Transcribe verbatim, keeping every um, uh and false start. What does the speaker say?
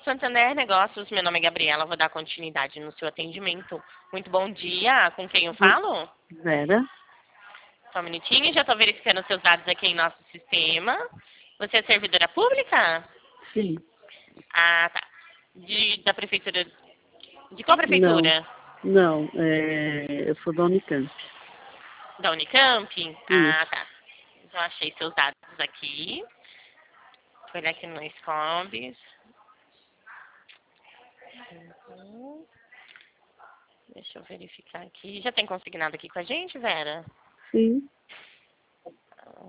Santander Negócios, meu nome é Gabriela, vou dar continuidade no seu atendimento. Muito bom dia, com quem eu falo? Vera? Só um minutinho, já estou verificando seus dados aqui em nosso sistema. Você é servidora pública? Sim. Ah, tá. De, da prefeitura... De qual Não, prefeitura? não, é, eu sou da Unicamp. Da Unicamp? Ah, Isso. tá. Já achei seus dados aqui. Vou olhar aqui no Scobs. Uhum. Deixa eu verificar aqui. Já tem consignado aqui com a gente, Vera? Sim.